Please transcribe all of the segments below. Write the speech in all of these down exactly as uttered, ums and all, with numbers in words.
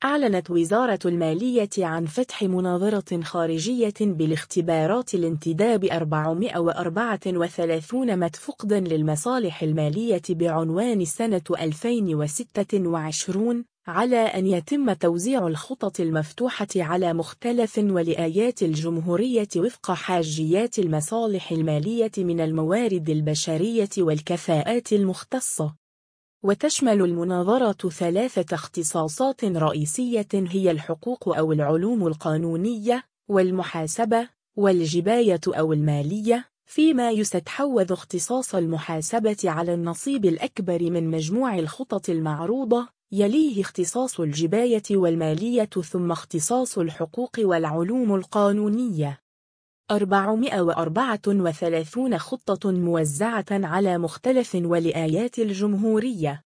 أعلنت وزارة المالية عن فتح مناظرة خارجية بالاختبارات الانتداب أربعمائة وأربعة وثلاثين متفقداً للمصالح المالية بعنوان سنة ألفين وستة وعشرين على أن يتم توزيع الخطط المفتوحة على مختلف ولايات الجمهورية وفق حاجيات المصالح المالية من الموارد البشرية والكفاءات المختصة. وتشمل المناظرة ثلاثة اختصاصات رئيسية هي الحقوق أو العلوم القانونية، والمحاسبة، والجباية أو المالية، فيما يستحوذ اختصاص المحاسبة على النصيب الأكبر من مجموع الخطط المعروضة، يليه اختصاص الجباية والمالية ثم اختصاص الحقوق والعلوم القانونية. أربعمائة وأربعة وثلاثين خطة موزعة على مختلف ولايات الجمهورية.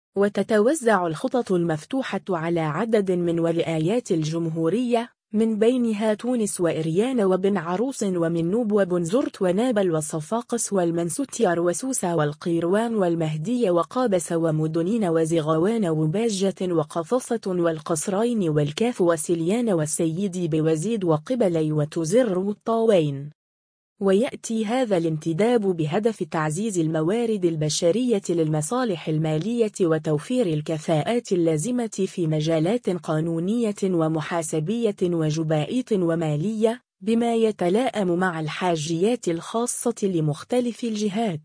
وتتوزع الخطط المفتوحة على عدد من ولايات الجمهورية، من بينها تونس وإريان وبن عروس ومنوب وبنزرت ونابل وصفاقس والمنستير وسوسة والقيروان والمهدية وقابس ومدنين وزغوان وباجة وقفصة والقصرين والكاف وسليان والسيدي بوزيد وقبلي وتزر والطاوين. ويأتي هذا الانتداب بهدف تعزيز الموارد البشرية للمصالح المالية وتوفير الكفاءات اللازمة في مجالات قانونية ومحاسبية وجبائية ومالية، بما يتلائم مع الحاجيات الخاصة لمختلف الجهات.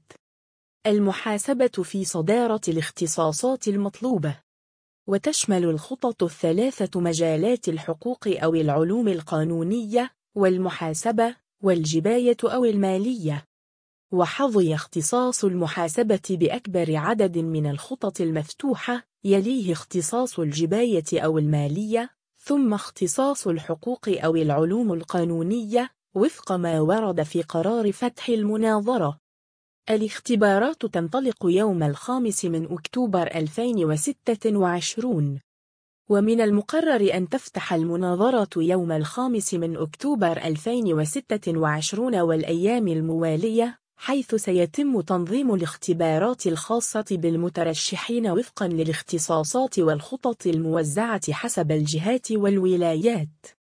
المحاسبة في صدارة الاختصاصات المطلوبة. وتشمل الخطط الثلاثة مجالات الحقوق أو العلوم القانونية، والمحاسبة، والجباية أو المالية. وحظي اختصاص المحاسبة بأكبر عدد من الخطط المفتوحة، يليه اختصاص الجباية أو المالية، ثم اختصاص الحقوق أو العلوم القانونية، وفق ما ورد في قرار فتح المناظرة. الاختبارات تنطلق يوم الخامس من أكتوبر ألفين وستة وعشرين. ومن المقرر أن تفتح المناظرة يوم الخامس من أكتوبر ألفين وستة وعشرين والأيام الموالية، حيث سيتم تنظيم الاختبارات الخاصة بالمترشحين وفقا للاختصاصات والخطط الموزعة حسب الجهات والولايات.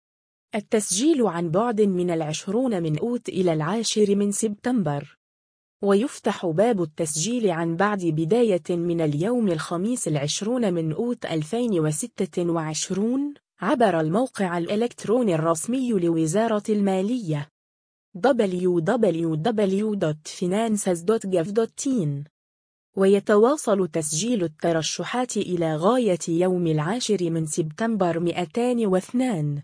التسجيل عن بعد من العشرون من أوت إلى العاشر من سبتمبر. ويفتح باب التسجيل عن بعد بداية من اليوم الخميس العشرون من أوت ألفين وستة وعشرين عبر الموقع الإلكتروني الرسمي لوزارة المالية دبليو دبليو دبليو دوت فينانسز دوت جوف دوت تي. ويتواصل تسجيل الترشحات إلى غاية يوم العاشر من سبتمبر مئتين واثنين.